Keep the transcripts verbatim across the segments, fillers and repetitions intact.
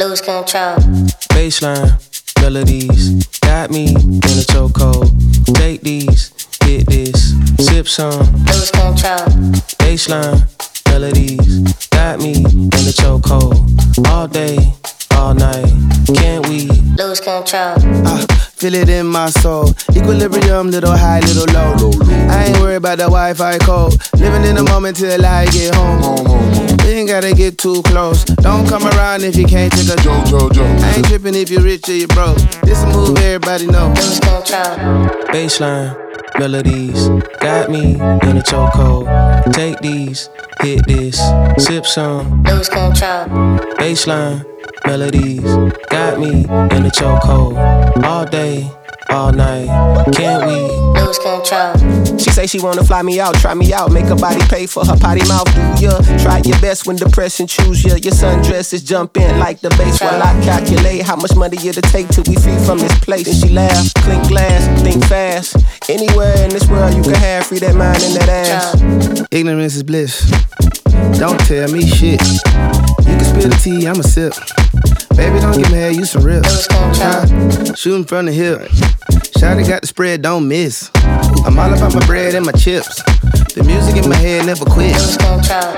lose control. Baseline, melodies, got me in a chokehold. Take these, hit this, sip some, lose control. Baseline, melodies, got me in a chokehold. All day, all night, can't we lose control? Uh, feel it in my soul. Equilibrium, little high, little low. I ain't worried about the Wi-Fi code. Living in the moment till I get home. You ain't gotta get too close. Don't come around if you can't take a joke. I ain't tripping if you're rich or you broke. This a move everybody know. Lose control. Baseline, melodies, got me in a chokehold. Take these, hit this, sip some, lose control. Baseline, melodies, got me in a chokehold. All day, all night, can't we lose control? She say she wanna fly me out, try me out, make her body pay for her potty mouth. Do ya? Try your best when depression choose ya. Your sundress is jump in like the bass while I calculate how much money it'll take till we free from this place. And she laugh, clink glass, think fast. Anywhere in this world you can have free that mind and that ass. Ignorance is bliss. Don't tell me shit. You can spill the tea, I'ma sip. Baby, don't get mad, you some rip. Uh, shooting from the hip. Shawty got the spread, don't miss. I'm all about my bread and my chips. The music in my head never quits. Lose control.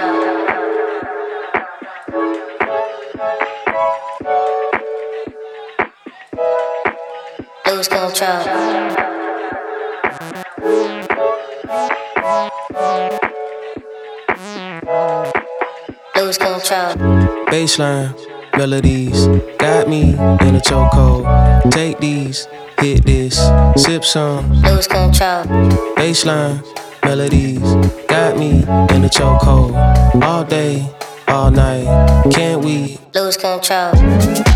Lose control. Lose control. Baseline, melodies, got me in a chokehold. Take these, hit this, sip some, lose control. Baseline, melodies, got me in a chokehold. All day, all night, can't we lose control?